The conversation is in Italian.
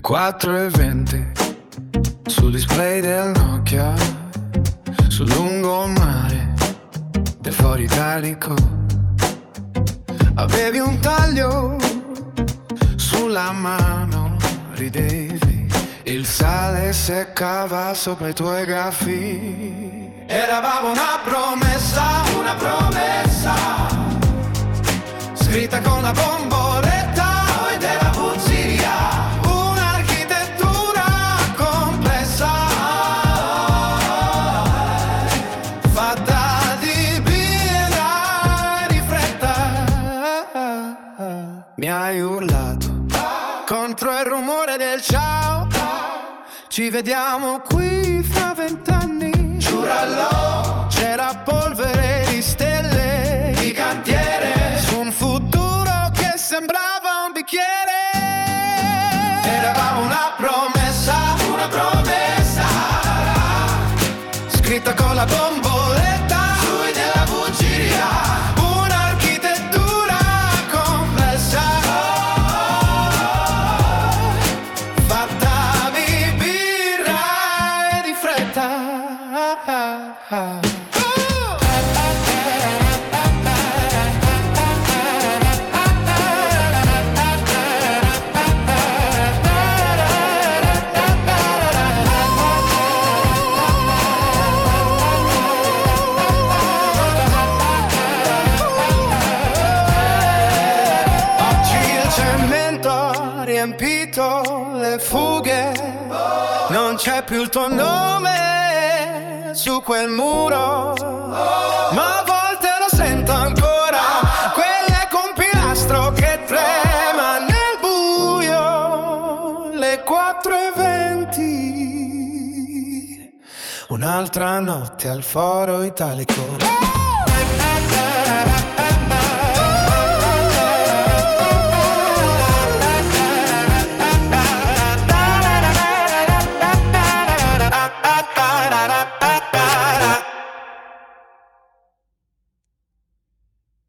4:20 sul display del Nokia, sul lungomare del Foro Italico. Avevi un taglio sulla mano, ridevi, il sale seccava sopra i tuoi graffi. Eravamo una promessa, scritta con la bomboletta e della bugia, un'architettura complessa, fatta di birra e di fretta. Mi hai urlato contro il rumore del ciao, ci vediamo qui fra 20 anni, giuralo. C'era polvere di stelle, di cantiere, su un futuro che sembrava un bicchiere. Eravamo una promessa, scritta con la bomboletta sui della bugia, un'architettura complessa, fatta di birra e di fretta. Riempito le fughe, non c'è più il tuo nome su quel muro, ma a volte lo sento ancora, quelle con pilastro che trema nel buio, le 4:20, un'altra notte al Foro Italico.